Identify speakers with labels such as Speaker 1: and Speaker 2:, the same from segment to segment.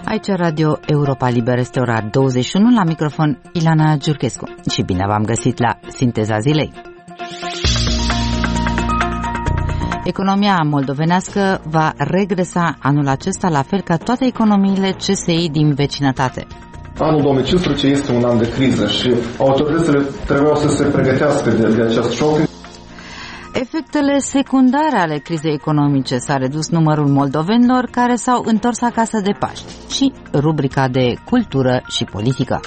Speaker 1: Aici Radio Europa Liberă, este ora 21, la microfon Ilana Giurchescu și bine v-am găsit la Sinteza Zilei. Economia moldovenească va regresa anul acesta, la fel ca toate economiile CSI din vecinătate.
Speaker 2: Anul 2015 este un an de criză și autoritățile trebuiau să se pregătească de acest șoc.
Speaker 1: Efectele secundare ale crizei economice: s-a redus numărul moldovenilor care s-au întors acasă de Paști, și rubrica de cultură și politică.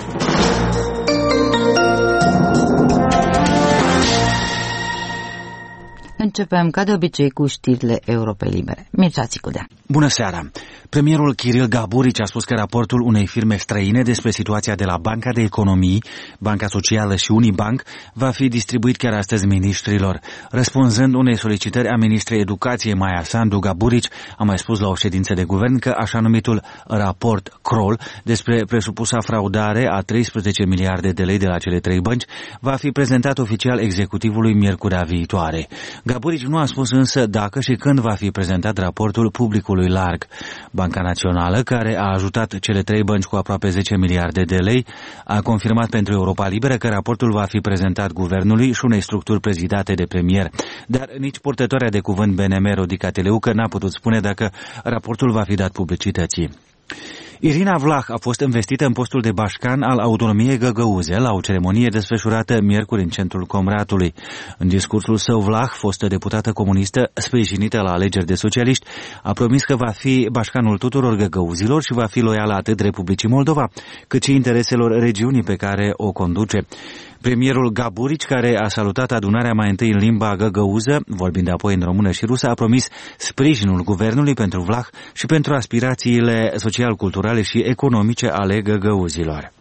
Speaker 1: Începem, ca de obicei, cu știrile Europei Libere. Mircea Țicudea.
Speaker 3: Bună seara! Premierul Kiril Gaburici a spus că raportul unei firme străine despre situația de la Banca de Economii, Banca Socială și Unibank va fi distribuit chiar astăzi miniștrilor. Răspunzând unei solicitări a ministrei Educației Maia Sandu, Gaburici a mai spus la o ședință de guvern că așa numitul raport Kroll despre presupusa fraudare a 13 miliarde de lei de la cele trei bănci va fi prezentat oficial executivului miercurea viitoare. Gaburici nu a spus însă dacă și când va fi prezentat raportul publicului larg. Banca Națională, care a ajutat cele trei bănci cu aproape 10 miliarde de lei, a confirmat pentru Europa Liberă că raportul va fi prezentat guvernului și unei structuri prezidate de premier. Dar nici purtătoarea de cuvânt BNM, Rodica Teleucă, n-a putut spune dacă raportul va fi dat publicității. Irina Vlah a fost investită în postul de bașcan al autonomiei Găgăuze la o ceremonie desfășurată miercuri în centrul Comratului. În discursul său, Vlah, fostă deputată comunistă sprijinită la alegeri de socialiști, a promis că va fi bașcanul tuturor găgăuzilor și va fi loială atât Republicii Moldova, cât și intereselor regiunii pe care o conduce. Premierul Gaburici, care a salutat adunarea mai întâi în limba găgăuză, vorbind apoi în română și rusă, a promis sprijinul guvernului pentru Vlah și pentru aspirațiile social-culturale și economice ale găgăuzilor.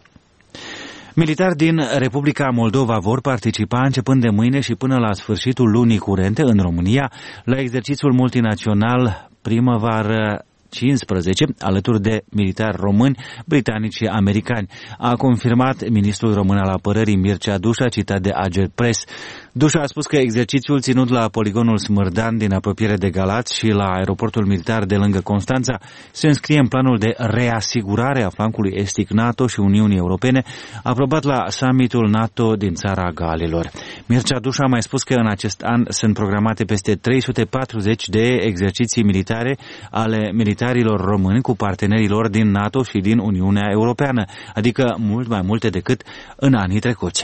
Speaker 3: Militari din Republica Moldova vor participa începând de mâine și până la sfârșitul lunii curente în România la exercițiul multinațional Primăvară 15, alături de militari români, britanici și americani, a confirmat ministrul român al apărării Mircea Dușa, citat de Ager Press. Dușa a spus că exercițiul ținut la poligonul Smârdan din apropiere de Galați și la aeroportul militar de lângă Constanța se înscrie în planul de reasigurare a flancului estic NATO și Uniunii Europene, aprobat la summitul NATO din țara Galilor. Mircea Dușa a mai spus că în acest an sunt programate peste 340 de exerciții militare ale militarilor români cu partenerilor din NATO și din Uniunea Europeană, adică mult mai multe decât în anii trecuți.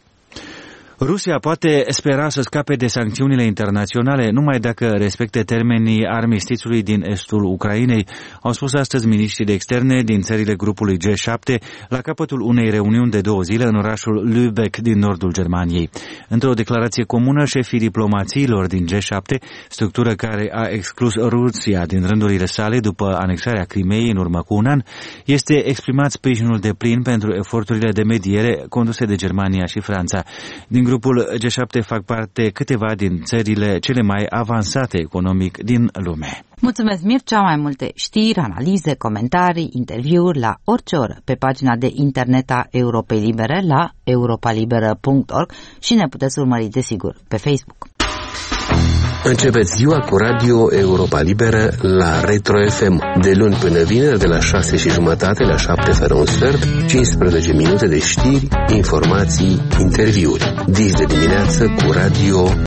Speaker 3: Rusia poate spera să scape de sancțiunile internaționale numai dacă respecte termenii armistițiului din estul Ucrainei, au spus astăzi miniștrii de externe din țările grupului G7 la capătul unei reuniuni de 2 zile în orașul Lübeck din nordul Germaniei. Într-o declarație comună, șefii diplomațiilor din G7, structură care a exclus Rusia din rândurile sale după anexarea Crimeei în urmă cu un an, este exprimat sprijinul deplin pentru eforturile de mediere conduse de Germania și Franța. Din grupul G7 fac parte câteva din țările cele mai avansate economic din lume.
Speaker 1: Mulțumesc, Mircea. Mai multe știri, analize, comentarii, interviuri la orice oră pe pagina de internet a Europei Libere la europalibera.org și ne puteți urmări, desigur, pe Facebook.
Speaker 4: Începeți ziua cu Radio Europa Liberă la Retro FM. De luni până vineri, de la 6:30 la 7 fără un sfert, 15 minute de știri, informații, interviuri. Dis de dimineață cu Radio